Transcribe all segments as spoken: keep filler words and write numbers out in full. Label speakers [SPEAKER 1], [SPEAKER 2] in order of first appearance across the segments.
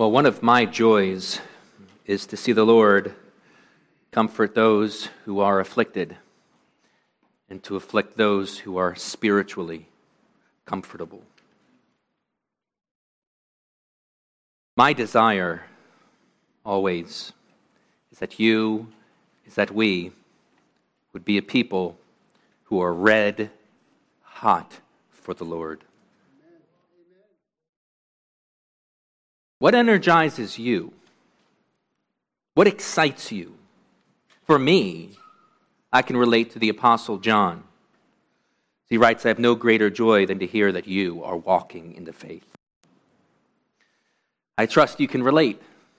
[SPEAKER 1] Well, one of my joys is to see the Lord comfort those who are afflicted and to afflict those who are spiritually comfortable. My desire always is that you, is that we would be a people who are red hot for the Lord. What energizes you? What excites you? For me, I can relate to the Apostle John. He writes, I have no greater joy than to hear that you are walking in the faith. I trust you can relate.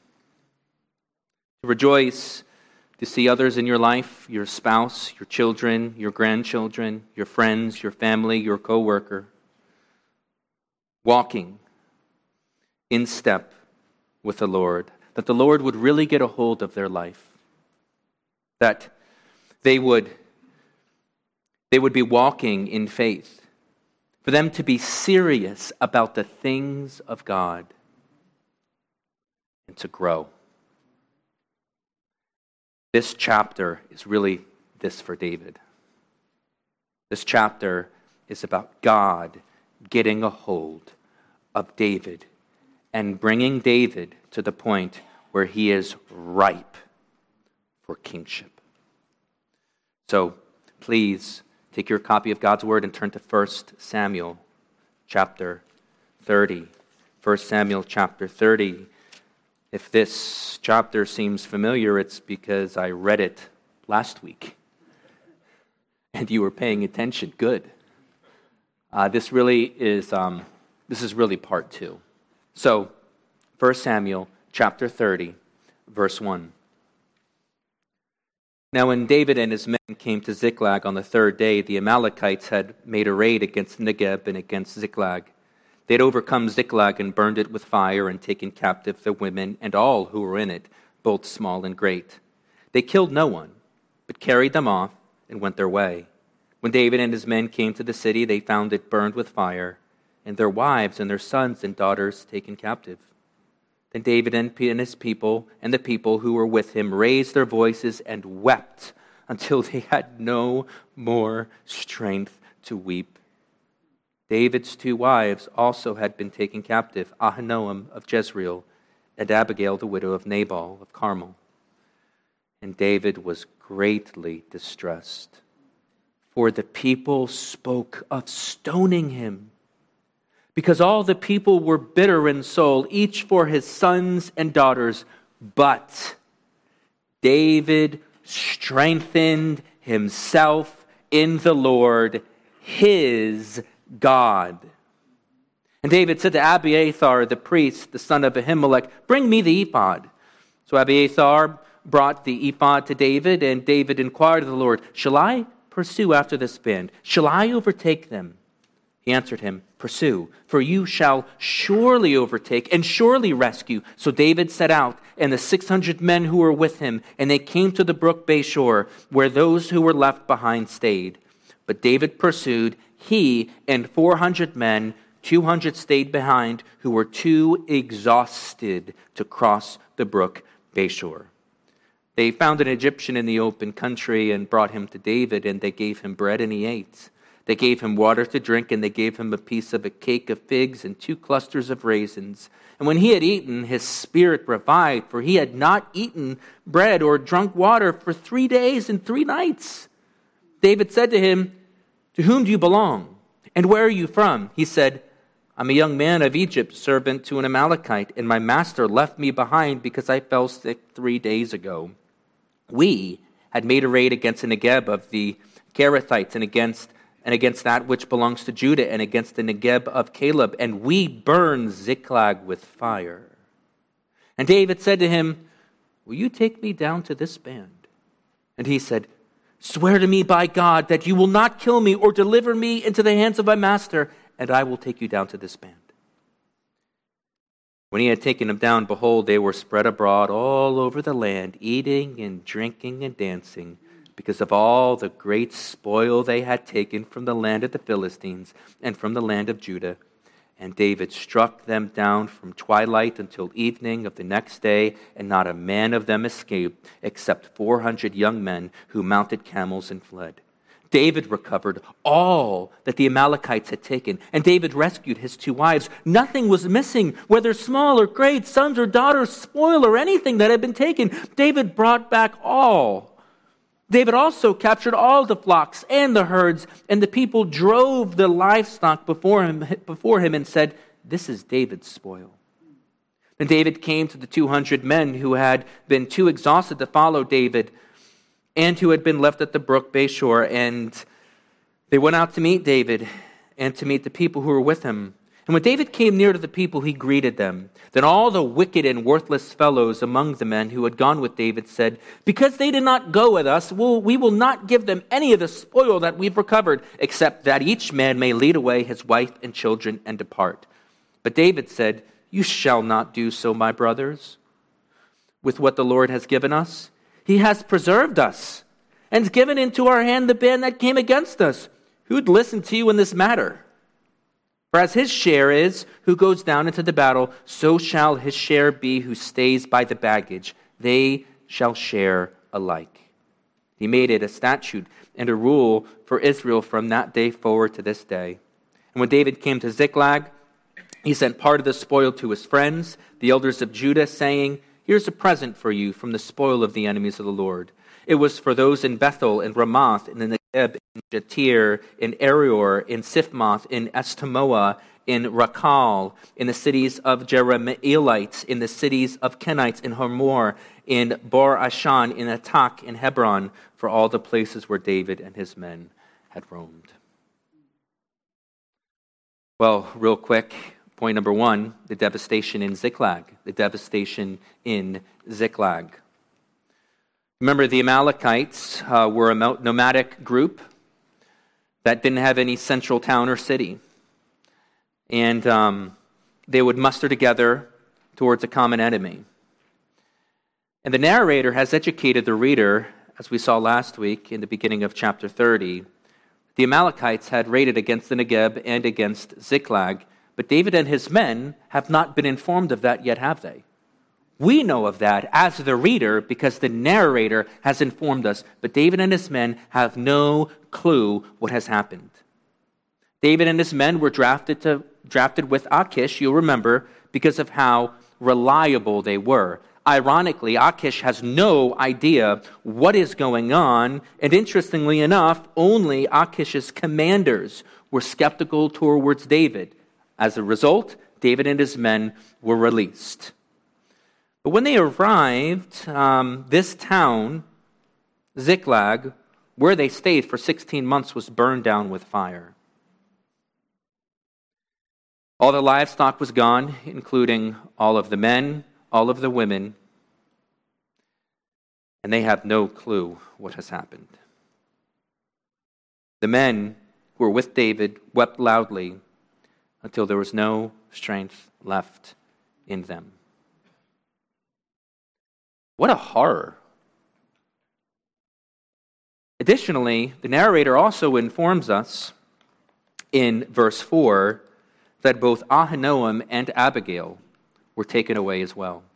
[SPEAKER 1] To rejoice to see others in your life, your spouse, your children, your grandchildren, your friends, your family, your co-worker, walking in step with the Lord, that the Lord would really get a hold of their life, that they would, they would be walking in faith, for them to be serious about the things of God and to grow. This chapter is really this for David. This chapter is about God getting a hold of David and bringing David to the point where he is ripe for kingship. So please take your copy of God's Word and turn to First Samuel chapter thirty. First Samuel chapter thirty. If this chapter seems familiar, it's because I read it last week and you were paying attention. Good. Uh, this really is um, this is really part two. So, First Samuel chapter thirty, verse one. Now when David and his men came to Ziklag on the third day, the Amalekites had made a raid against Negeb and against Ziklag. They had overcome Ziklag and burned it with fire and taken captive the women and all who were in it, both small and great. They killed no one, but carried them off and went their way. When David and his men came to the city, they found it burned with fire, and their wives and their sons and daughters taken captive. Then David and his people and the people who were with him raised their voices and wept until they had no more strength to weep. David's two wives also had been taken captive, Ahinoam of Jezreel and Abigail, the widow of Nabal of Carmel. And David was greatly distressed, for the people spoke of stoning him, because all the people were bitter in soul, each for his sons and daughters. But David strengthened himself in the Lord, his God. And David said to Abiathar the priest, the son of Ahimelech, bring me the ephod. So Abiathar brought the ephod to David, and David inquired of the Lord, shall I pursue after this band? Shall I overtake them? He answered him, pursue, for you shall surely overtake and surely rescue. So David set out, and the six hundred men who were with him, and they came to the brook Bashor, where those who were left behind stayed. But David pursued, he and four hundred men, two hundred stayed behind, who were too exhausted to cross the brook Bashor. They found an Egyptian in the open country and brought him to David, and they gave him bread and he ate. They gave him water to drink, and they gave him a piece of a cake of figs and two clusters of raisins. And when he had eaten, his spirit revived, for he had not eaten bread or drunk water for three days and three nights. David said to him, to whom do you belong? And where are you from? He said, I'm a young man of Egypt, servant to an Amalekite, and my master left me behind because I fell sick three days ago. We had made a raid against the Negeb of the Kerethites and against and against that which belongs to Judah, and against the Negeb of Caleb, and we burned Ziklag with fire. And David said to him, will you take me down to this band? And he said, swear to me by God that you will not kill me or deliver me into the hands of my master, and I will take you down to this band. When he had taken them down, behold, they were spread abroad all over the land, eating and drinking and dancing, because of all the great spoil they had taken from the land of the Philistines and from the land of Judah. And David struck them down from twilight until evening of the next day, and not a man of them escaped, except four hundred young men who mounted camels and fled. David recovered all that the Amalekites had taken, and David rescued his two wives. Nothing was missing, whether small or great, sons or daughters, spoil or anything that had been taken. David brought back all. David also captured all the flocks and the herds, and the people drove the livestock before him, before him and said, "This is David's spoil." Then David came to the two hundred men who had been too exhausted to follow David and who had been left at the brook Bashor, and they went out to meet David and to meet the people who were with him. And when David came near to the people, he greeted them. Then all the wicked and worthless fellows among the men who had gone with David said, "Because they did not go with us, we'll, we will not give them any of the spoil that we've recovered, except that each man may lead away his wife and children and depart." But David said, "You shall not do so, my brothers. With what the Lord has given us, he has preserved us and given into our hand the band that came against us. Who'd listen to you in this matter? For as his share is who goes down into the battle, so shall his share be who stays by the baggage. They shall share alike." He made it a statute and a rule for Israel from that day forward to this day. And when David came to Ziklag, he sent part of the spoil to his friends, the elders of Judah, saying, "Here's a present for you from the spoil of the enemies of the Lord." It was for those in Bethel, in Ramoth, in the Negeb, in Jatir, in Arior, in Siphmoth, in Estemoa, in Rakal, in the cities of Jerahmeelites, in the cities of Kenites, in Hormor, in Bor Ashan, in Atak, in Hebron, for all the places where David and his men had roamed. Well, real quick, point number one, the devastation in Ziklag. The devastation in Ziklag. Remember, the Amalekites uh, were a nomadic group that didn't have any central town or city. And um, they would muster together towards a common enemy. And the narrator has educated the reader, as we saw last week in the beginning of chapter thirty. The Amalekites had raided against the Negeb and against Ziklag, but David and his men have not been informed of that yet, have they? We know of that as the reader because the narrator has informed us, but David and his men have no clue what has happened. David and his men were drafted to drafted with Achish, you'll remember, because of how reliable they were. Ironically, Achish has no idea what is going on, and interestingly enough, only Achish's commanders were skeptical towards David. As a result, David and his men were released. But when they arrived, um, this town, Ziklag, where they stayed for sixteen months, was burned down with fire. All the livestock was gone, including all of the men, all of the women, and they have no clue what has happened. The men who were with David wept loudly until there was no strength left in them. What a horror. Additionally, the narrator also informs us in verse four that both Ahinoam and Abigail were taken away as well.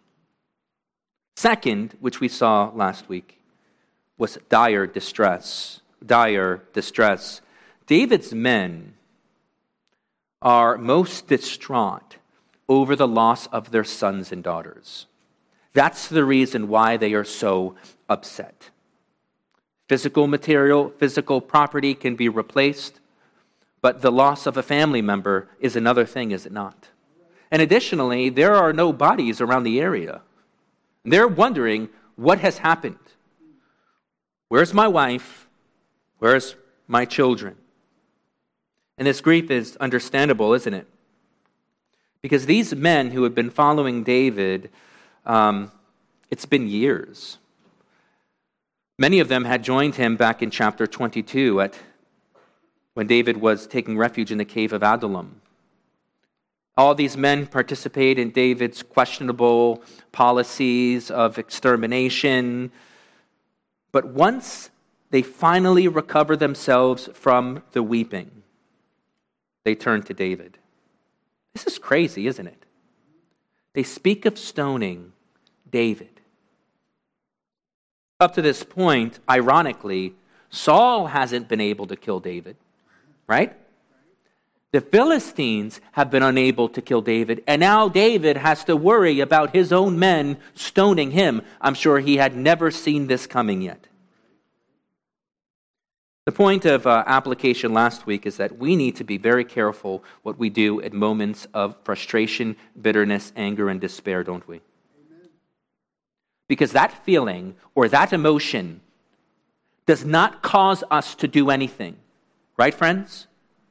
[SPEAKER 1] Second, which we saw last week, was dire distress. Dire distress. David's men are most distraught over the loss of their sons and daughters. That's the reason why they are so upset. Physical material, physical property can be replaced, but the loss of a family member is another thing, is it not? And additionally, there are no bodies around the area. They're wondering, what has happened? Where's my wife? Where's my children? And this grief is understandable, isn't it? Because these men who have been following David, um, it's been years. Many of them had joined him back in chapter twenty-two at when David was taking refuge in the cave of Adullam. All these men participate in David's questionable policies of extermination. But once they finally recover themselves from the weeping, they turn to David. This is crazy, isn't it? They speak of stoning David. Up to this point, ironically, Saul hasn't been able to kill David, right? The Philistines have been unable to kill David, and now David has to worry about his own men stoning him. I'm sure he had never seen this coming yet. The point of uh, application last week is that we need to be very careful what we do at moments of frustration, bitterness, anger, and despair, don't we? Amen. Because that feeling or that emotion does not cause us to do anything. Right, friends?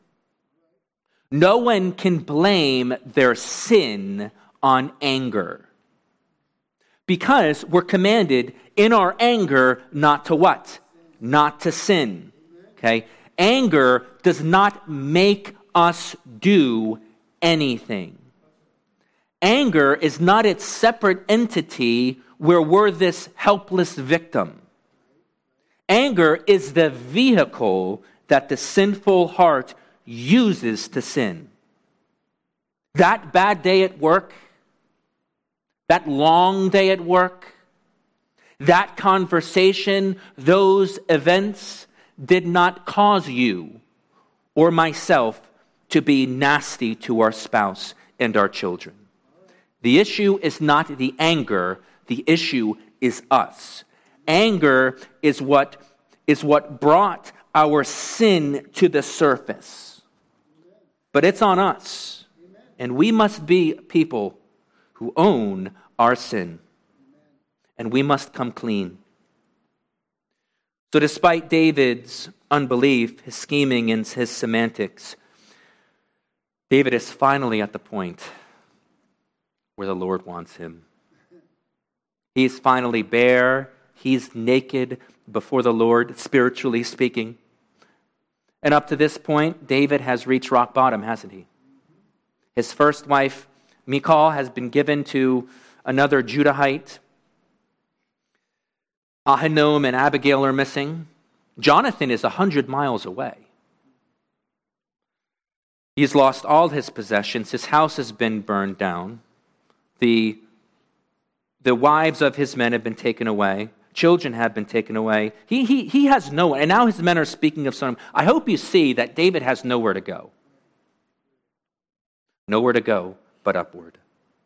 [SPEAKER 1] No one can blame their sin on anger. Because we're commanded in our anger not to what? Not to sin. Okay? Anger does not make us do anything. Anger is not its separate entity where we're this helpless victim. Anger is the vehicle that the sinful heart uses to sin. That bad day at work, that long day at work, that conversation, those events did not cause you or myself to be nasty to our spouse and our children. The issue is not the anger, the issue is us. Anger is what is what brought our sin to the surface. But it's on us. And we must be people who own our sin. And we must come clean. So despite David's unbelief, his scheming, and his semantics, David is finally at the point where the Lord wants him. He's finally bare. He's naked before the Lord, spiritually speaking. And up to this point, David has reached rock bottom, hasn't he? His first wife, Michal, has been given to another Judahite. Ahinoam and Abigail are missing. Jonathan is a hundred miles away. He's lost all his possessions. His house has been burned down. The, the wives of his men have been taken away. Children have been taken away. He, he, he has nowhere. And now his men are speaking of Sodom. I hope you see that David has nowhere to go. Nowhere to go but upward.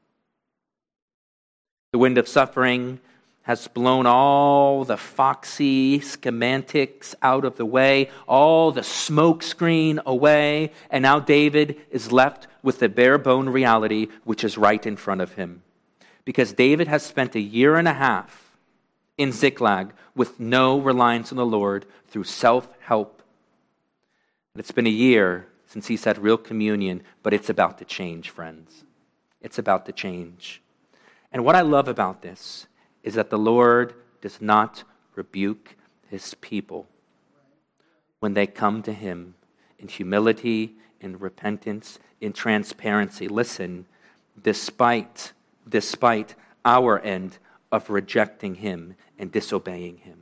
[SPEAKER 1] The wind of suffering has blown all the foxy schematics out of the way, all the smoke screen away, and now David is left with the bare bone reality which is right in front of him. Because David has spent a year and a half in Ziklag with no reliance on the Lord through self-help. And it's been a year since he's had real communion, but it's about to change, friends. It's about to change. And what I love about this is that the Lord does not rebuke his people when they come to him in humility, in repentance, in transparency. Listen, despite, despite our end of rejecting him and disobeying him.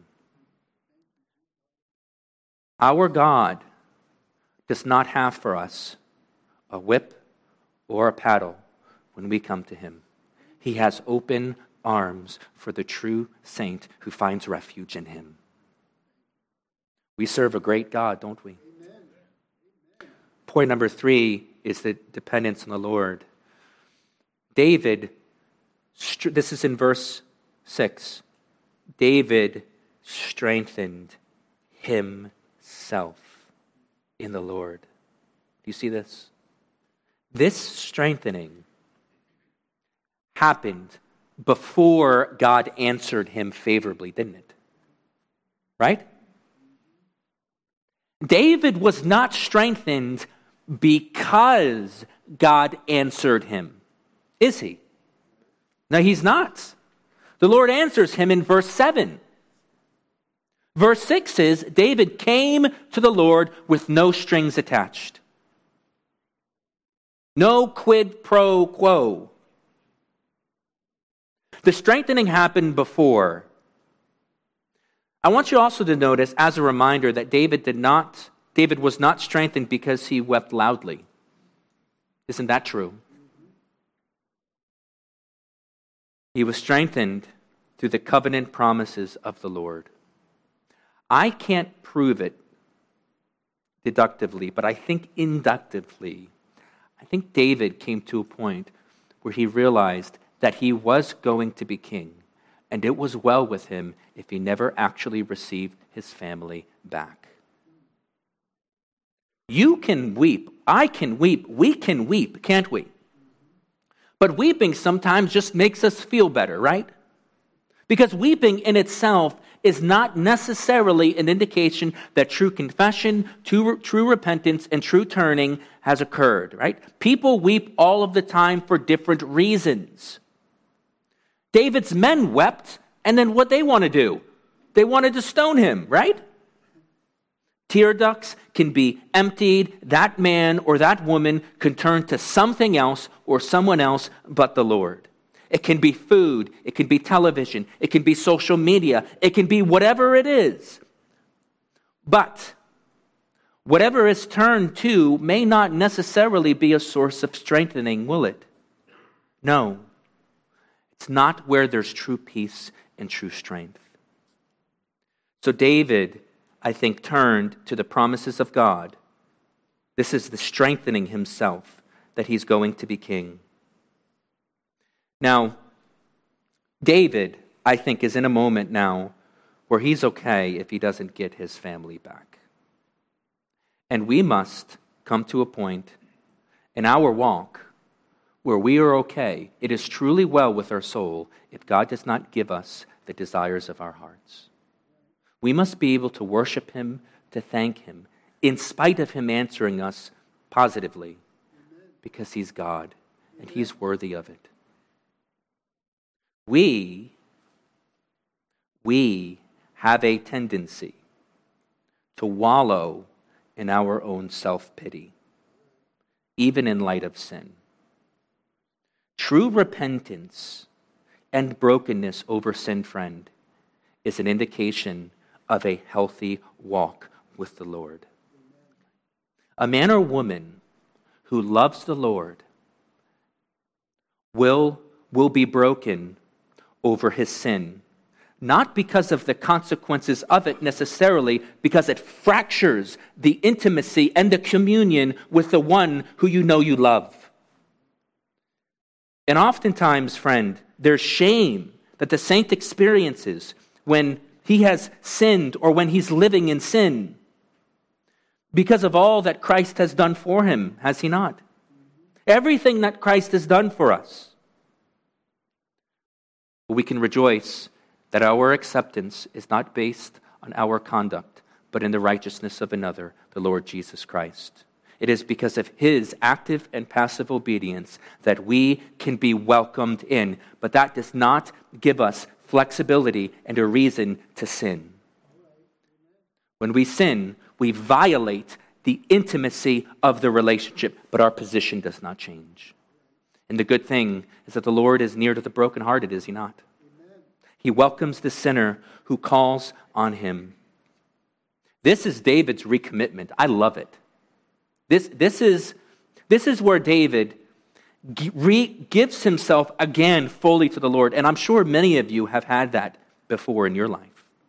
[SPEAKER 1] Our God does not have for us a whip or a paddle when we come to him. He has open arms for the true saint who finds refuge in him. We serve a great God, don't we? Amen. Point number three is the dependence on the Lord. David, this is in verse six. David strengthened himself in the Lord. Do you see this? This strengthening happened before God answered him favorably, didn't it? Right? David was not strengthened because God answered him, is he? No, he's not. The Lord answers him in verse seven. Verse six is, David came to the Lord with no strings attached. No quid pro quo. The strengthening happened before. I want you also to notice, as a reminder, that David did not, David was not strengthened because he wept loudly. Isn't that true? He was strengthened through the covenant promises of the Lord. I can't prove it deductively, but I think inductively. I think David came to a point where he realized that he was going to be king, and it was well with him if he never actually received his family back. You can weep. I can weep. We can weep, can't we? But weeping sometimes just makes us feel better, right? Because weeping in itself is not necessarily an indication that true confession, true, true repentance, and true turning has occurred, right? People weep all of the time for different reasons. David's men wept, and then what they want to do? They wanted to stone him, right? Tear ducts can be emptied. That man or that woman can turn to something else or someone else but the Lord. It can be food. It can be television. It can be social media. It can be whatever it is. But whatever is turned to may not necessarily be a source of strengthening, will it? No. It's not where there's true peace and true strength. So David, I think, turned to the promises of God. This is the strengthening himself that he's going to be king. Now, David, I think, is in a moment now where he's okay if he doesn't get his family back. And we must come to a point in our walk where we are okay. It is truly well with our soul if God does not give us the desires of our hearts. We must be able to worship him, to thank him, in spite of him answering us positively, because he's God and he's worthy of it. We, we have a tendency to wallow in our own self-pity, even in light of sin. True repentance and brokenness over sin, friend, is an indication of a healthy walk with the Lord. A man or woman who loves the Lord will, will be broken over his sin, not because of the consequences of it necessarily, because it fractures the intimacy and the communion with the one who you know you love. And oftentimes, friend, there's shame that the saint experiences when he has sinned or when he's living in sin because of all that Christ has done for him, has he not? Everything that Christ has done for us. We can rejoice that our acceptance is not based on our conduct, but in the righteousness of another, the Lord Jesus Christ. It is because of his active and passive obedience that we can be welcomed in, but that does not give us flexibility and a reason to sin. When we sin, we violate the intimacy of the relationship, but our position does not change. And the good thing is that the Lord is near to the brokenhearted, is he not? Amen. He welcomes the sinner who calls on him. This is David's recommitment. I love it. This, this, is, this is where David re- gives himself again fully to the Lord. And I'm sure many of you have had that before in your life.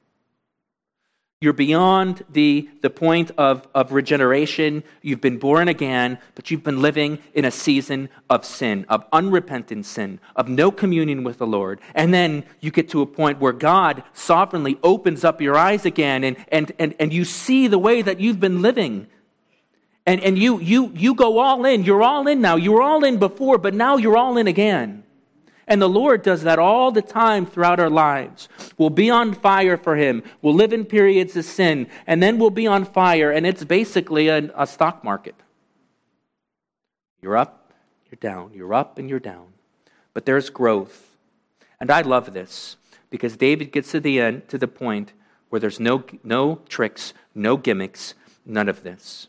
[SPEAKER 1] You're beyond the, the point of, of regeneration. You've been born again, but you've been living in a season of sin, of unrepentant sin, of no communion with the Lord. And then you get to a point where God sovereignly opens up your eyes again, and, and, and, and you see the way that you've been living. And, and you, you, you go all in. You're all in now. You were all in before, but now you're all in again. And the Lord does that all the time throughout our lives. We'll be on fire for him. We'll live in periods of sin. And then we'll be on fire. And it's basically a, a stock market. You're up, you're down. You're up and you're down. But there's growth. And I love this because David gets to the end, to the point where there's no, no tricks, no gimmicks, none of this.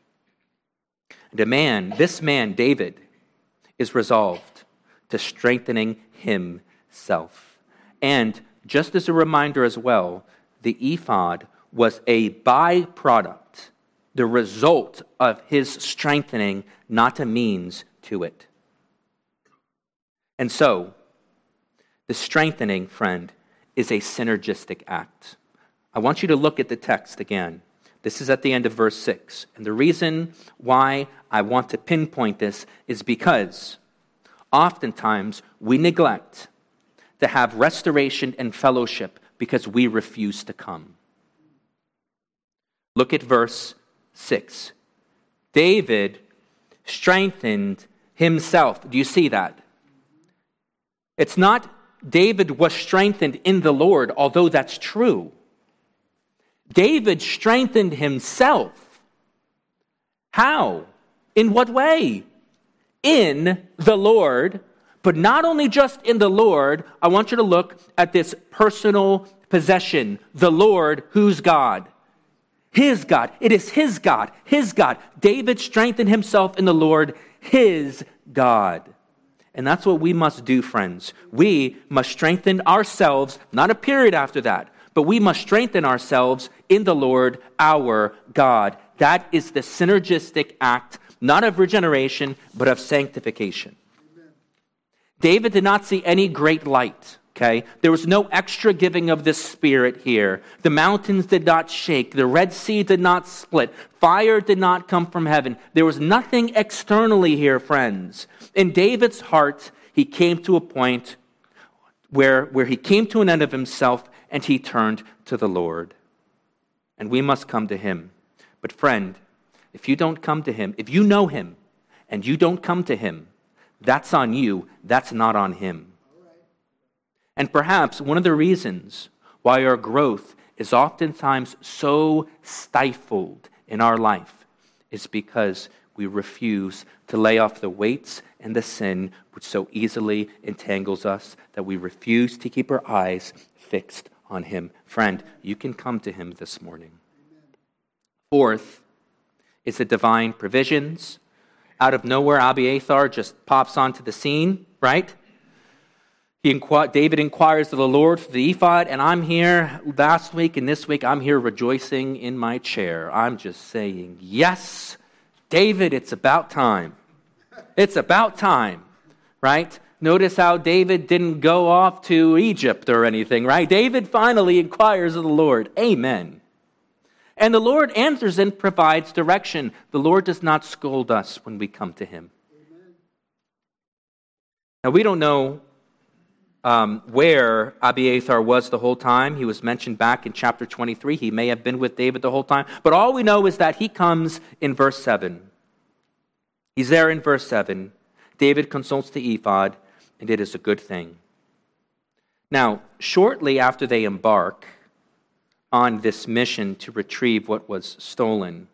[SPEAKER 1] And a man, this man, David, is resolved to strengthening himself. And just as a reminder as well, the ephod was a byproduct, the result of his strengthening, not a means to it. And so, The strengthening, friend, is a synergistic act. I want you to look at the text again. This is at the end of verse six. And the reason why I want to pinpoint this is because oftentimes we neglect to have restoration and fellowship because we refuse to come. Look at verse six. David strengthened himself. Do you see that? It's not David was strengthened in the Lord, although that's true. David strengthened himself. How? In what way? In the Lord. But not only just in the Lord, I want you to look at this personal possession. The Lord, whose God? His God. It is his God. His God. David strengthened himself in the Lord, his God. And that's what we must do, friends. We must strengthen ourselves, not a period after that, but we must strengthen ourselves in the Lord, our God. That is the synergistic act, not of regeneration, but of sanctification. Amen. David did not see any great light, okay? There was no extra giving of the Spirit here. The mountains did not shake. The Red Sea did not split. Fire did not come from heaven. There was nothing externally here, friends. In David's heart, he came to a point where, where he came to an end of himself and he turned to the Lord. And we must come to him. But friend, if you don't come to him, if you know him and you don't come to him, that's on you. That's not on him. And perhaps one of the reasons why our growth is oftentimes so stifled in our life is because we refuse to lay off the weights and the sin which so easily entangles us, that we refuse to keep our eyes fixed on him. Friend, you can come to him this morning. Fourth is the divine provisions. Out of nowhere, Abiathar just pops onto the scene, right? He inqu- David inquires of the Lord for the ephod, and I'm here last week and this week, I'm here rejoicing in my chair. I'm just saying, yes, David, it's about time. It's about time, right? Notice how David didn't go off to Egypt or anything, right? David finally inquires of the Lord. Amen. And the Lord answers and provides direction. The Lord does not scold us when we come to him. Amen. Now, we don't know um, where Abiathar was the whole time. He was mentioned back in chapter twenty-three. He may have been with David the whole time. But all we know is that he comes in verse seven. He's there in verse seven. David consults the ephod, and it is a good thing. Now, shortly after they embark on this mission to retrieve what was stolen,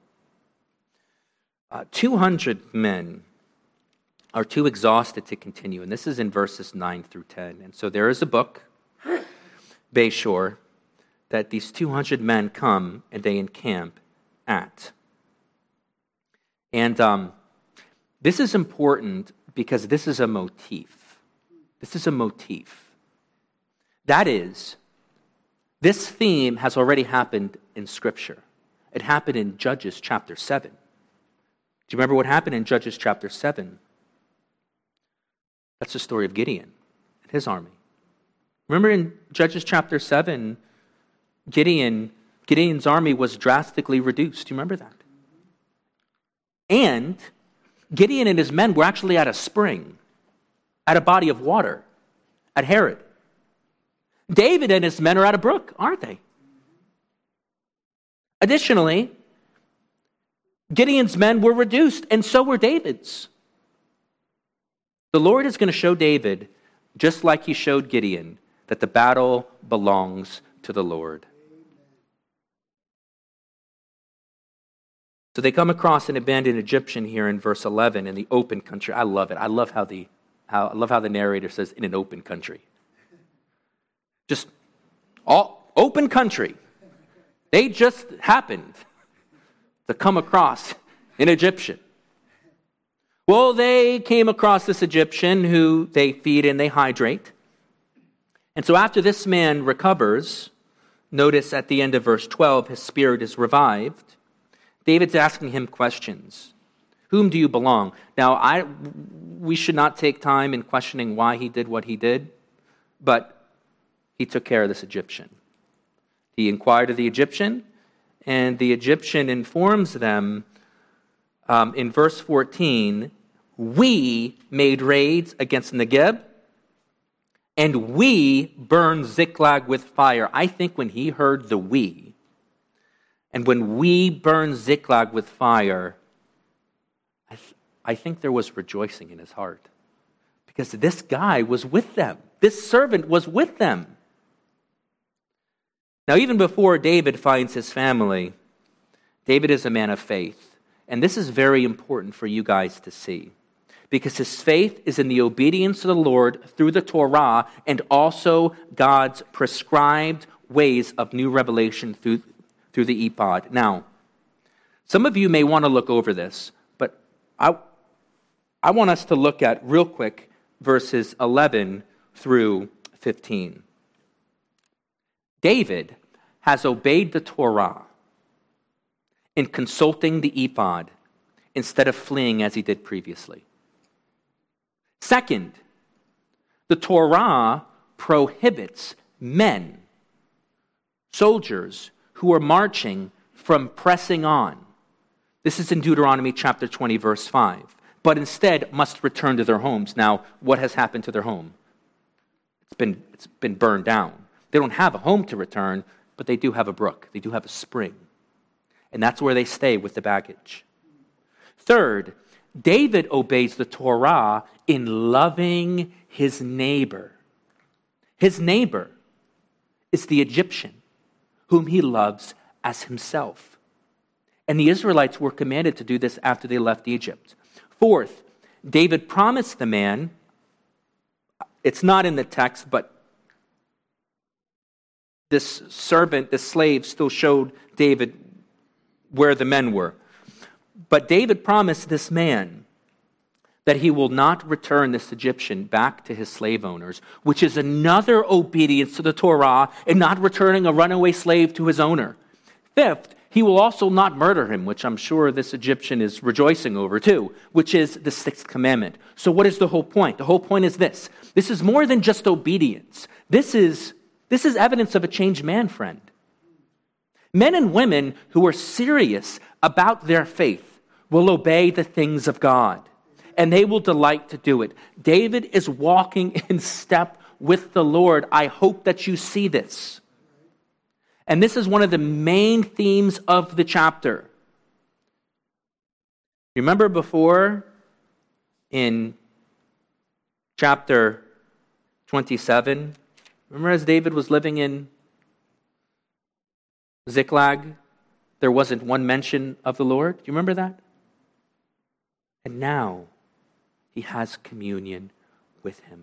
[SPEAKER 1] uh, two hundred men are too exhausted to continue. And this is in verses nine through ten. And so there is a book, Bayshore, that these two hundred men come and they encamp at. And um, this is important because this is a motif. This is a motif. That is, this theme has already happened in Scripture. It happened in Judges chapter seven. Do you remember what happened in Judges chapter seven? That's the story of Gideon and his army. Remember in Judges chapter seven, Gideon, Gideon's army was drastically reduced. Do you remember that? And Gideon and his men were actually at a spring, at a body of water, at Herod. David and his men are at a brook, aren't they? Additionally, Gideon's men were reduced, and so were David's. The Lord is going to show David, just like he showed Gideon, that the battle belongs to the Lord. So they come across an abandoned Egyptian here in verse eleven in the open country. I love it. I love how the how I love how the narrator says in an open country. Just all open country. They just happened to come across an Egyptian. Well, they came across this Egyptian who they feed and they hydrate. And so after this man recovers, notice at the end of verse twelve, his spirit is revived. David's asking him questions. Whom do you belong? Now, I we should not take time in questioning why he did what he did. but he took care of this Egyptian. He inquired of the Egyptian, and the Egyptian informs them um, in verse fourteen, we made raids against Negeb, and we burned Ziklag with fire. I think when he heard the we, and when we burned Ziklag with fire, I, th- I think there was rejoicing in his heart. Because this guy was with them. This servant was with them. Now, even before David finds his family, David is a man of faith. And this is very important for you guys to see. Because his faith is in the obedience to the Lord through the Torah and also God's prescribed ways of new revelation through, through the ephod. Now, some of you may want to look over this, but I, I want us to look at, real quick, verses eleven through fifteen. David has obeyed the Torah in consulting the ephod instead of fleeing as he did previously. Second, the Torah prohibits men, soldiers who are marching, from pressing on. This is in Deuteronomy chapter twenty, verse five. But instead must return to their homes. Now, what has happened to their home? It's been, it's been burned down. They don't have a home to return, but they do have a brook. They do have a spring. And that's where they stay with the baggage. Third, David obeys the Torah in loving his neighbor. His neighbor is the Egyptian, whom he loves as himself. And the Israelites were commanded to do this after they left Egypt. Fourth, David promised the man, it's not in the text, but this servant, this slave, still showed David where the men were. But David promised this man that he will not return this Egyptian back to his slave owners, which is another obedience to the Torah in not returning a runaway slave to his owner. Fifth, he will also not murder him, which I'm sure this Egyptian is rejoicing over too, which is the sixth commandment. So what is the whole point? The whole point is this. This is more than just obedience. This is, this is evidence of a changed man, friend. Men and women who are serious about their faith will obey the things of God, and they will delight to do it. David is walking in step with the Lord. I hope that you see this. And this is one of the main themes of the chapter. Remember before in chapter twenty-seven, remember as David was living in Ziklag, there wasn't one mention of the Lord? Do you remember that? And now he has communion with him.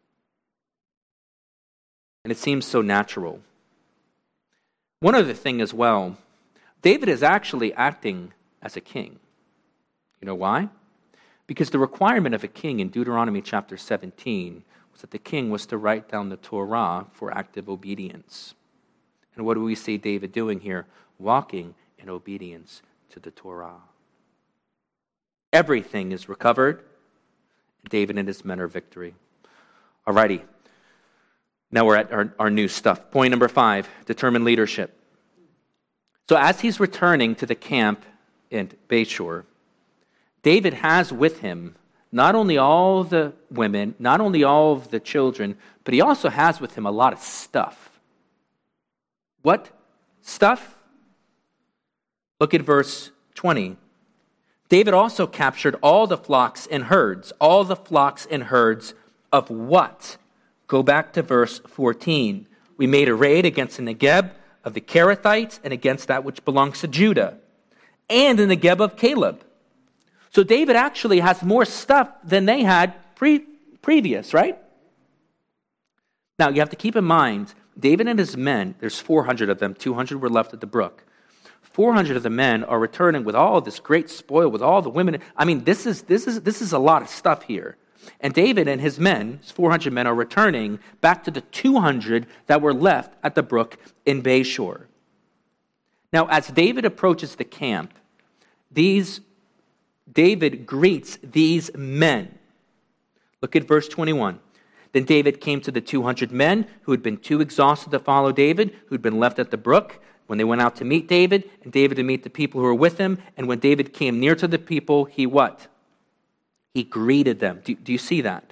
[SPEAKER 1] And it seems so natural. One other thing as well, David is actually acting as a king. You know why? Because the requirement of a king in Deuteronomy chapter seventeen was that the king was to write down the Torah for active obedience. And what do we see David doing here? Walking in obedience to the Torah. Everything is recovered. David and his men are victory. Alrighty. Now we're at our, our new stuff. Point number five, determined leadership. So as he's returning to the camp in Bayshore, David has with him not only all the women, not only all of the children, but he also has with him a lot of stuff. What stuff? Look at verse twenty. David also captured all the flocks and herds, all the flocks and herds of what? Go back to verse fourteen. We made a raid against the Negeb of the Kerethites and against that which belongs to Judah, and the Negeb of Caleb. So David actually has more stuff than they had pre- previous, right? Now you have to keep in mind, David and his men, there's four hundred of them, two hundred were left at the brook. four hundred of the men are returning with all this great spoil, with all the women. I mean, this is this is this is a lot of stuff here. And David and his men, his four hundred men, are returning back to the two hundred that were left at the brook in Bayshore. Now, as David approaches the camp, these David greets these men. Look at verse twenty-one. Then David came to the two hundred men who had been too exhausted to follow David, who'd been left at the brook. When they went out to meet David, and David to meet the people who were with him, and when David came near to the people, he what? He greeted them. Do, do you see that?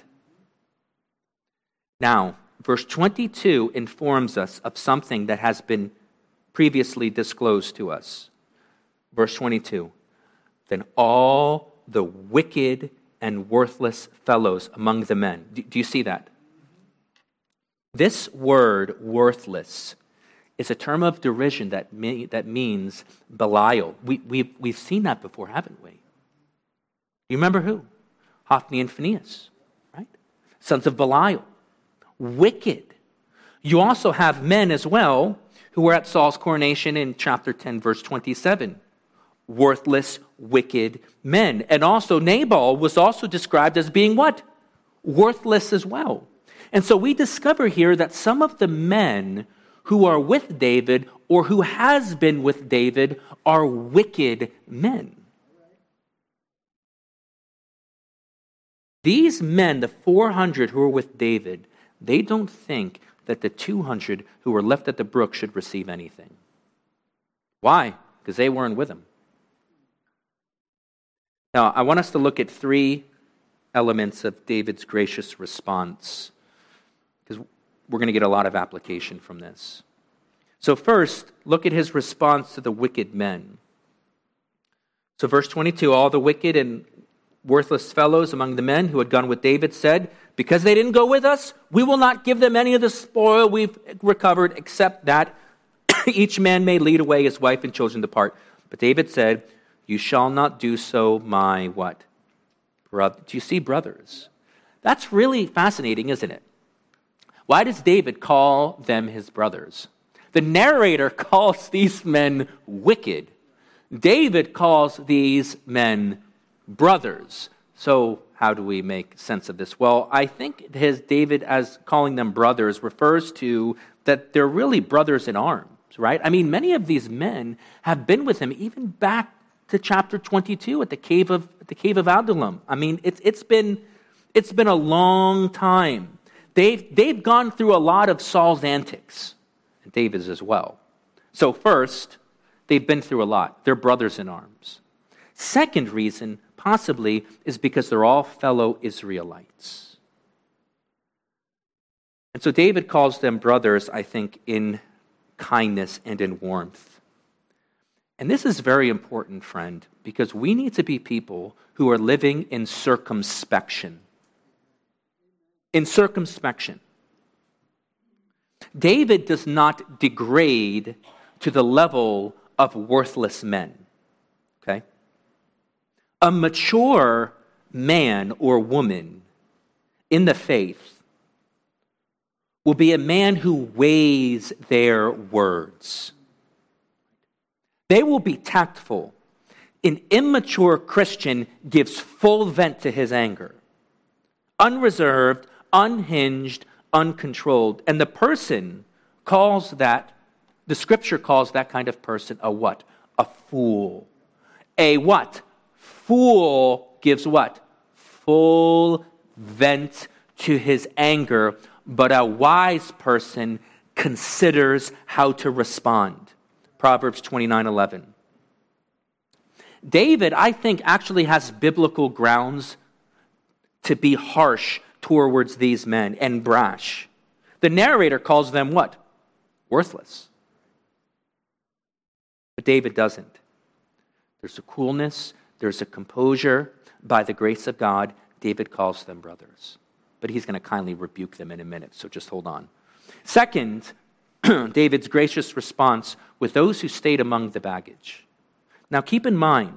[SPEAKER 1] Now, verse twenty-two informs us of something that has been previously disclosed to us. Verse twenty-two, then all the wicked and worthless fellows among the men. Do, do you see that? This word, worthless, is a term of derision that, may, that means Belial. We, we've, we've seen that before, haven't we? You remember who? Hophni and Phinehas, right? Sons of Belial. Wicked. You also have men as well who were at Saul's coronation in chapter ten, verse twenty-seven. Worthless, wicked men. And also Nabal was also described as being what? Worthless as well. And so we discover here that some of the men who are with David or who has been with David are wicked men. These men, the four hundred who are with David, they don't think that the two hundred who were left at the brook should receive anything. Why? Because they weren't with him. Now, I want us to look at three elements of David's gracious response, because we're going to get a lot of application from this. So first, look at his response to the wicked men. So verse twenty-two, all the wicked and worthless fellows among the men who had gone with David said, because they didn't go with us, we will not give them any of the spoil we've recovered, except that each man may lead away his wife and children to depart. But David said, you shall not do so, my what? Brother. Do you see, brothers? That's really fascinating, isn't it? Why does David call them his brothers? The narrator calls these men wicked. David calls these men brothers. So how do we make sense of this? Well, I think his David, as calling them brothers, refers to that they're really brothers in arms, right? I mean, many of these men have been with him even back to chapter twenty-two at the cave of at the cave of Adullam. I mean, it's it's been it's been a long time. They've they've gone through a lot of Saul's antics, and David's as well. So first, they've been through a lot. They're brothers in arms. Second reason, possibly, is because they're all fellow Israelites. And so David calls them brothers, I think, in kindness and in warmth. And this is very important, friend, because we need to be people who are living in circumspection. In circumspection. David does not degrade to the level of worthless men. Okay? A mature man or woman in the faith will be a man who weighs their words. They will be tactful. An immature Christian gives full vent to his anger. Unreserved, unhinged, uncontrolled. And the person calls that, the scripture calls that kind of person a what? A fool. A what? Fool gives what? Full vent to his anger, but a wise person considers how to respond. Proverbs twenty-nine eleven. David, I think, actually has biblical grounds to be harsh towards these men and brash. The narrator calls them what? Worthless. But David doesn't. There's a coolness, there's a composure. By the grace of God, David calls them brothers. But he's going to kindly rebuke them in a minute, so just hold on. Second, David's gracious response with those who stayed among the baggage. Now keep in mind,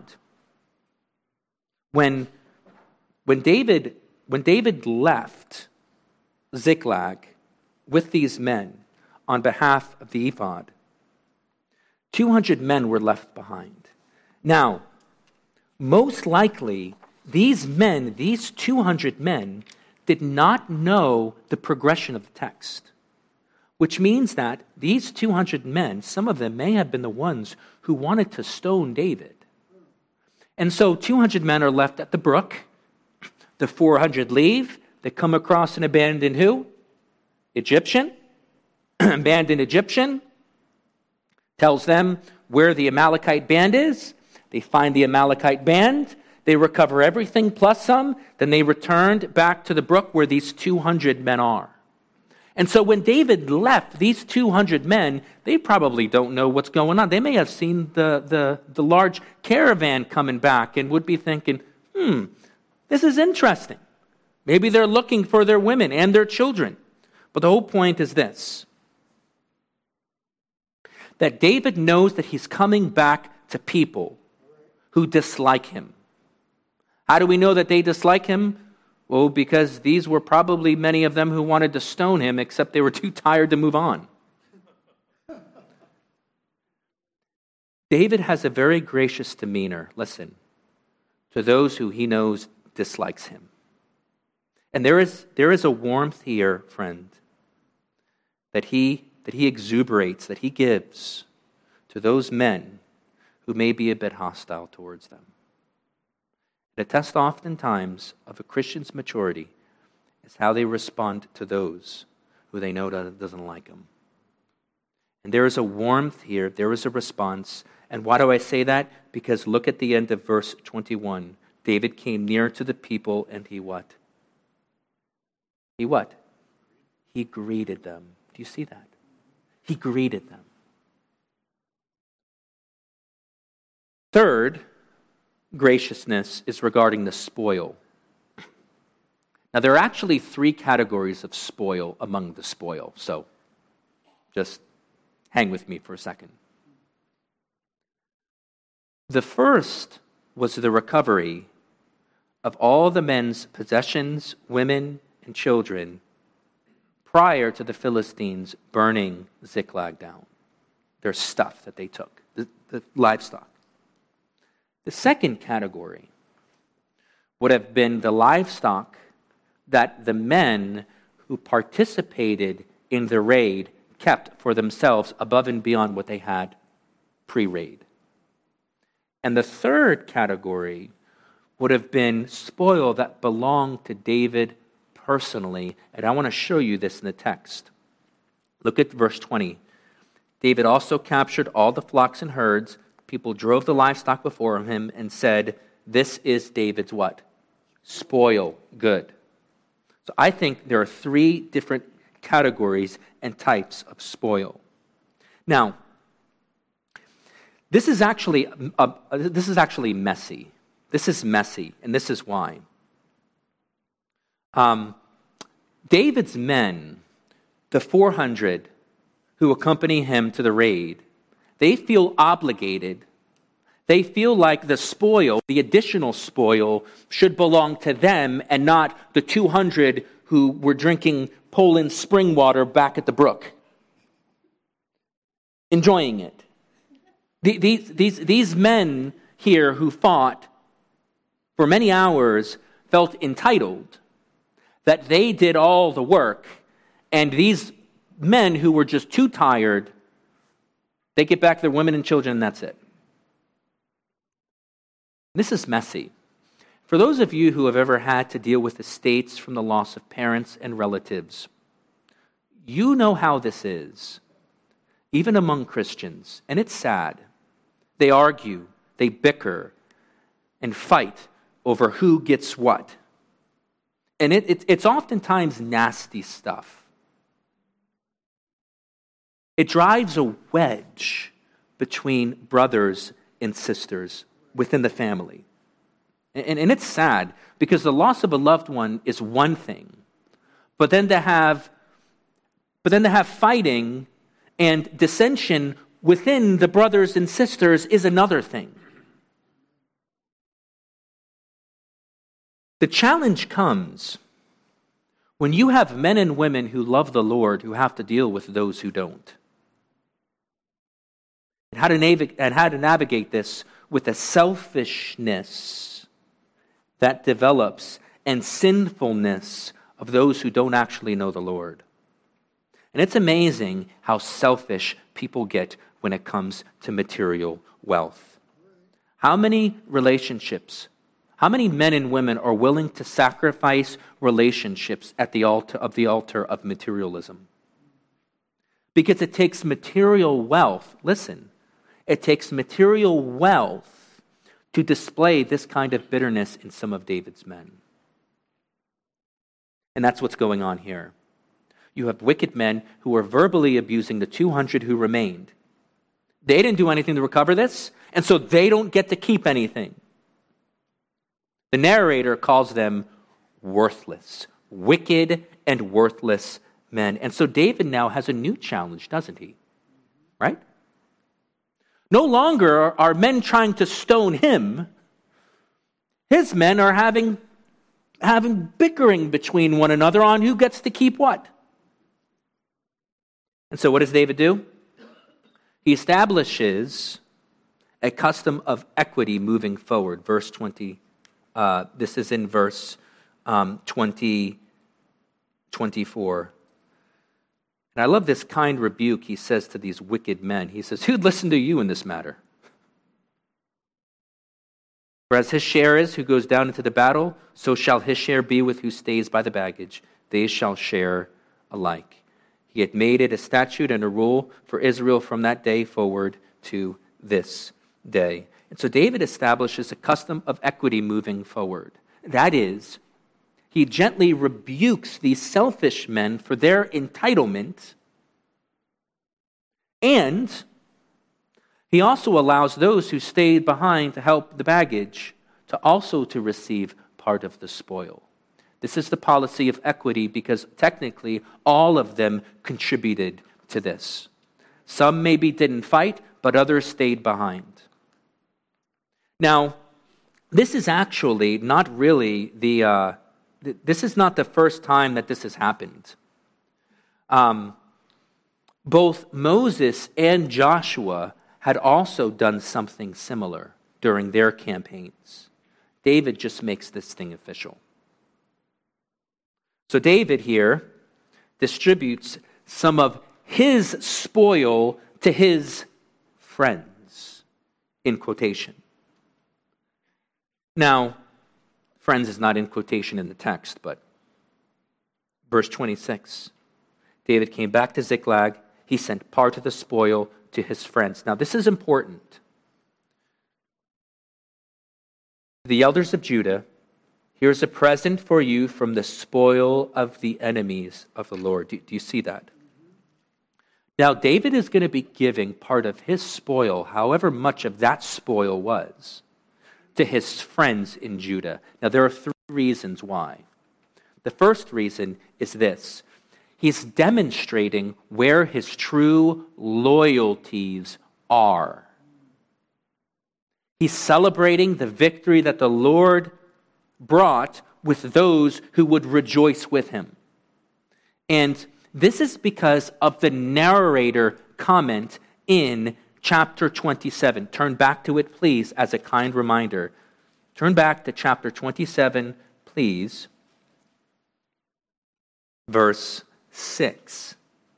[SPEAKER 1] when, when, David, when David left Ziklag with these men on behalf of the ephod, two hundred men were left behind. Now, most likely, these men, these two hundred men, did not know the progression of the text. Which means that these two hundred men, some of them may have been the ones who wanted to stone David. And so two hundred men are left at the brook. The four hundred leave. They come across an abandoned who? Egyptian. Abandoned Egyptian. Tells them where the Amalekite band is. They find the Amalekite band. They recover everything plus some. Then they returned back to the brook where these two hundred men are. And so when David left, these two hundred men, they probably don't know what's going on. They may have seen the, the, the large caravan coming back and would be thinking, hmm, this is interesting. Maybe they're looking for their women and their children. But the whole point is this, that David knows that he's coming back to people who dislike him. How do we know that they dislike him? Well, because these were probably many of them who wanted to stone him, except they were too tired to move on. David has a very gracious demeanor, listen, to those who he knows dislikes him. And there is, there is a warmth here, friend, that he, that he exuberates, that he gives to those men who may be a bit hostile towards them. The test oftentimes of a Christian's maturity is how they respond to those who they know doesn't like them. And there is a warmth here, there is a response. And why do I say that? Because look at the end of verse twenty-one. David came near to the people and he what? He what? He greeted them. Do you see that? He greeted them. Third, graciousness is regarding the spoil. Now, there are actually three categories of spoil among the spoil, so just hang with me for a second. The first was the recovery of all the men's possessions, women, and children prior to the Philistines burning Ziklag down. Their stuff that they took, the, the livestock. The second category would have been the livestock that the men who participated in the raid kept for themselves above and beyond what they had pre-raid. And the third category would have been spoil that belonged to David personally. And I want to show you this in the text. Look at verse twenty. David also captured all the flocks and herds. People drove the livestock before him and said, this is David's what? Spoil. Good. So I think there are three different categories and types of spoil. Now, this is actually uh, this is actually messy. This is messy, and this is why. Um, David's men, the four hundred who accompany him to the raid, they feel obligated. They feel like the spoil, the additional spoil, should belong to them and not the two hundred who were drinking Poland spring water back at the brook, enjoying it. These, these, these men here who fought for many hours felt entitled that they did all the work, and these men who were just too tired, they get back their women and children, and that's it. This is messy. For those of you who have ever had to deal with estates from the loss of parents and relatives, you know how this is, even among Christians, and it's sad. They argue, they bicker, and fight over who gets what. And it, it, it's oftentimes nasty stuff. It drives a wedge between brothers and sisters within the family. And, and it's sad because the loss of a loved one is one thing, but then to have, but then to have fighting and dissension within the brothers and sisters is another thing. The challenge comes when you have men and women who love the Lord who have to deal with those who don't. And how to navigate, and how to navigate this with a selfishness that develops and sinfulness of those who don't actually know the Lord. And it's amazing how selfish people get when it comes to material wealth. How many relationships, How many men and women are willing to sacrifice relationships at the altar of the altar of materialism? Because it takes material wealth, listen, it takes material wealth to display this kind of bitterness in some of David's men. And that's what's going on here. You have wicked men who are verbally abusing the two hundred who remained. They didn't do anything to recover this, and so they don't get to keep anything. The narrator calls them worthless, wicked and worthless men. And so David now has a new challenge, doesn't he? Right? No longer are men trying to stone him. His men are having, having bickering between one another on who gets to keep what. And so what does David do? He establishes a custom of equity moving forward. Verse twenty. Uh, this is in verse um, twenty, twenty-four. And I love this kind rebuke he says to these wicked men. He says, who'd listen to you in this matter? For as his share is who goes down into the battle, so shall his share be with who stays by the baggage. They shall share alike. He had made it a statute and a rule for Israel from that day forward to this day. And so David establishes a custom of equity moving forward. That is, he gently rebukes these selfish men for their entitlement, and he also allows those who stayed behind to help the baggage to also to receive part of the spoil. This is the policy of equity because technically all of them contributed to this. Some maybe didn't fight, but others stayed behind. Now, this is actually not really the, uh, th- this is not the first time that this has happened. Um, both Moses and Joshua had also done something similar during their campaigns. David just makes this thing official. So David here distributes some of his spoil to his friends, in quotation. Now, friends is not in quotation in the text, but verse twenty-six, David came back to Ziklag. He sent part of the spoil to his friends. Now, this is important. The elders of Judah, here's a present for you from the spoil of the enemies of the Lord. Do, do you see that? Now, David is going to be giving part of his spoil, however much of that spoil was, to his friends in Judah. Now, there are three reasons why. The first reason is this. He's demonstrating where his true loyalties are. He's celebrating the victory that the Lord brought with those who would rejoice with him. And this is because of the narrator comment in chapter twenty-seven. Turn back to it, please, as a kind reminder. Turn back to chapter twenty-seven, please. Verse six.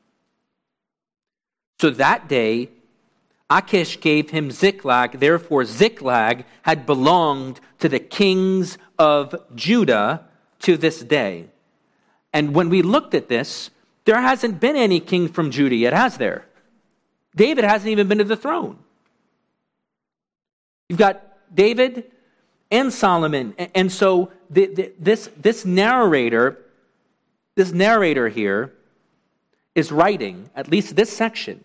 [SPEAKER 1] So that day, Achish gave him Ziklag. Therefore, Ziklag had belonged to the kings of Judah to this day. And when we looked at this, there hasn't been any king from Judah yet, has there? David hasn't even been to the throne. You've got David and Solomon. And so the, the, this, this narrator, this narrator here is writing, at least this section,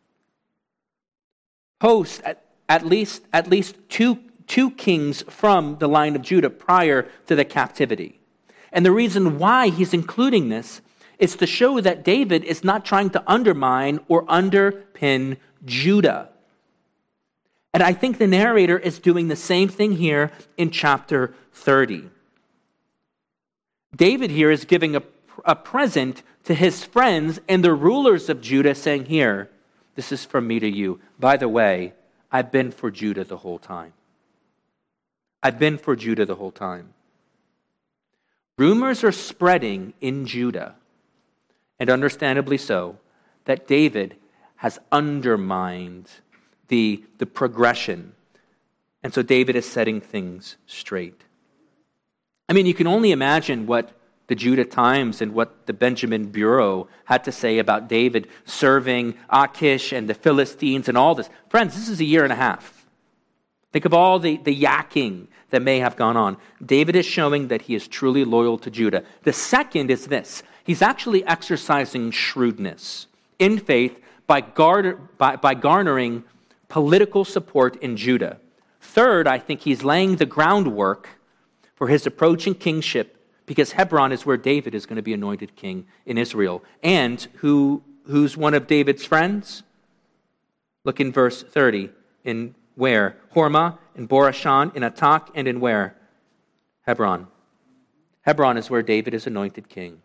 [SPEAKER 1] post at, at least at least two, two kings from the line of Judah prior to the captivity. And the reason why he's including this is to show that David is not trying to undermine or underpin Judah. And I think the narrator is doing the same thing here in chapter thirty. David here is giving a, a present to his friends and the rulers of Judah, saying, here, this is from me to you. By the way, I've been for Judah the whole time. I've been for Judah the whole time. Rumors are spreading in Judah, and understandably so, that David has undermined the, the progression. And so David is setting things straight. I mean, you can only imagine what the Judah Times and what the Benjamin Bureau had to say about David serving Achish and the Philistines and all this. Friends, this is a year and a half. Think of all the, the yakking that may have gone on. David is showing that he is truly loyal to Judah. The second is this. He's actually exercising shrewdness in faith by, garner, by, by garnering political support in Judah. Third, I think he's laying the groundwork for his approaching kingship, because Hebron is where David is going to be anointed king in Israel. And who who's one of David's friends? Look in verse thirty. In where? Hormah, in Borashan, in Atak, and in where? Hebron. Hebron is where David is anointed king.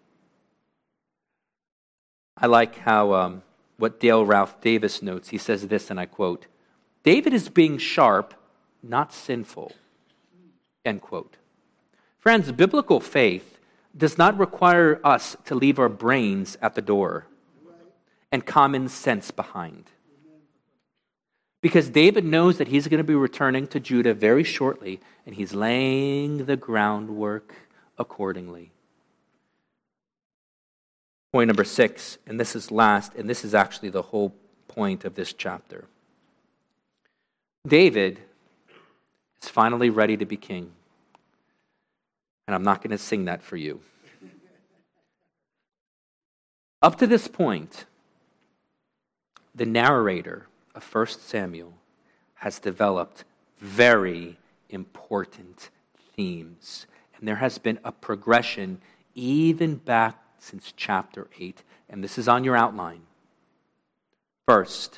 [SPEAKER 1] I like how um, what Dale Ralph Davis notes. He says this, and I quote, "David is being sharp, not sinful." End quote. Friends, biblical faith does not require us to leave our brains at the door and common sense behind. Because David knows that he's going to be returning to Judah very shortly, and he's laying the groundwork accordingly. Point number six, and this is last, and this is actually the whole point of this chapter. David is finally ready to be king. And I'm not going to sing that for you. Up to this point, the narrator of First Samuel has developed very important themes. And there has been a progression even back since chapter eight. And this is on your outline. First,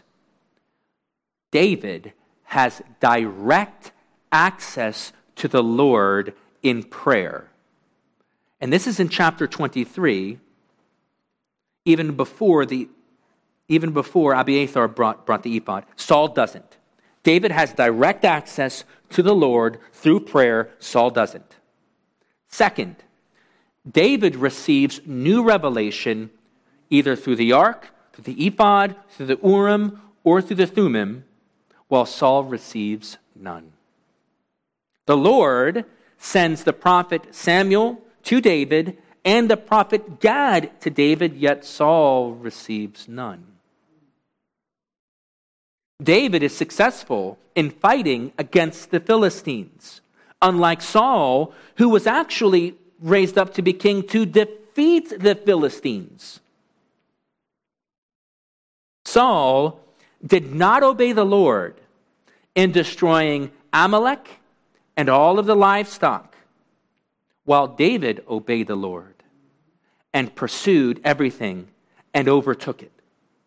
[SPEAKER 1] David has direct access to the Lord in prayer. And this is in chapter twenty-three, even before the even before Abiathar brought, brought the ephod. Saul doesn't. David has direct access to the Lord through prayer. Saul doesn't. Second, David receives new revelation either through the ark, through the ephod, through the Urim, or through the Thummim, while Saul receives none. The Lord sends the prophet Samuel to David and the prophet Gad to David, yet Saul receives none. David is successful in fighting against the Philistines, unlike Saul, who was actually raised up to be king to defeat the Philistines. Saul did not obey the Lord in destroying Amalek and all of the livestock, while David obeyed the Lord and pursued everything and overtook it.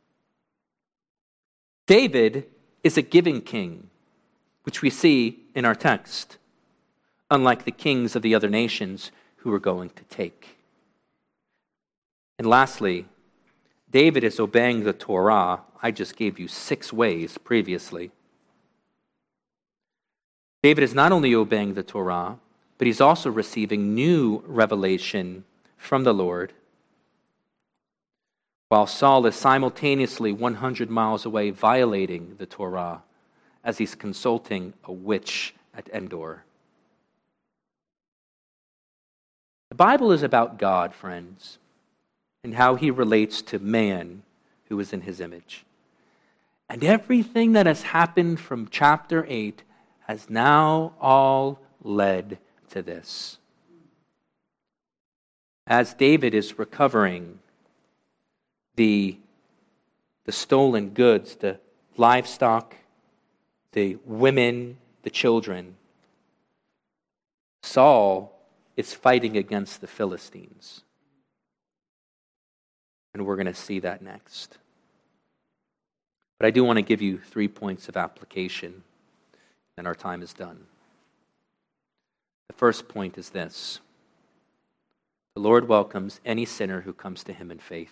[SPEAKER 1] David is a giving king, which we see in our text, unlike the kings of the other nations who are going to take. And lastly, David is obeying the Torah. I just gave you six ways previously. David is not only obeying the Torah, but he's also receiving new revelation from the Lord, while Saul is simultaneously one hundred miles away violating the Torah as he's consulting a witch at Endor. The Bible is about God, friends, and how he relates to man who is in his image. And everything that has happened from chapter eight has now all led to this. As David is recovering the, the stolen goods, the livestock, the women, the children, Saul is fighting against the Philistines. And we're going to see that next. But I do want to give you three points of application, and our time is done. The first point is this: the Lord welcomes any sinner who comes to him in faith.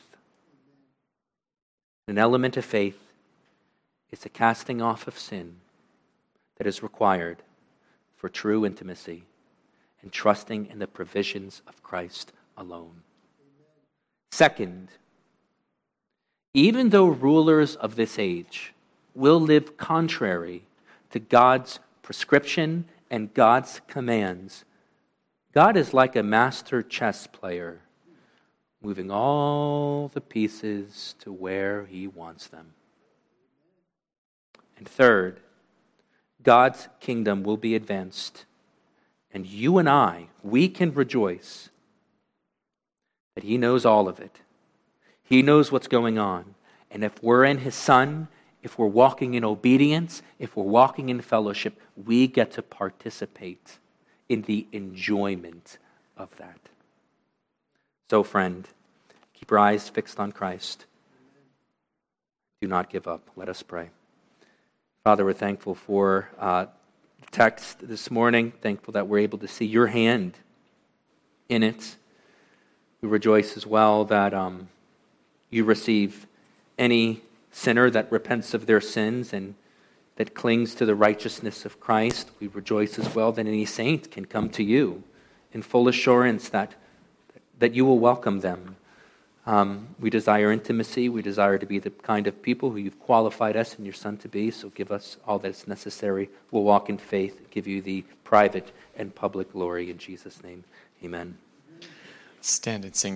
[SPEAKER 1] An element of faith is a casting off of sin that is required for true intimacy and trusting in the provisions of Christ alone. Second, even though rulers of this age will live contrary to God's prescription and God's commands, God is like a master chess player, moving all the pieces to where he wants them. And third, God's kingdom will be advanced, and you and I, we can rejoice that he knows all of it. He knows what's going on. And if we're in his Son, if we're walking in obedience, if we're walking in fellowship, we get to participate in the enjoyment of that. So, friend, keep your eyes fixed on Christ. Do not give up. Let us pray. Father, we're thankful for uh, the text this morning, thankful that we're able to see your hand in it. We rejoice as well that um, you receive any sinner that repents of their sins and that clings to the righteousness of Christ. We rejoice as well that any saint can come to you in full assurance that, that you will welcome them. Um, we desire intimacy. We desire to be the kind of people who you've qualified us and your Son to be, so give us all that's necessary. We'll walk in faith, give you the private and public glory in Jesus' name. Amen.
[SPEAKER 2] Stand and sing.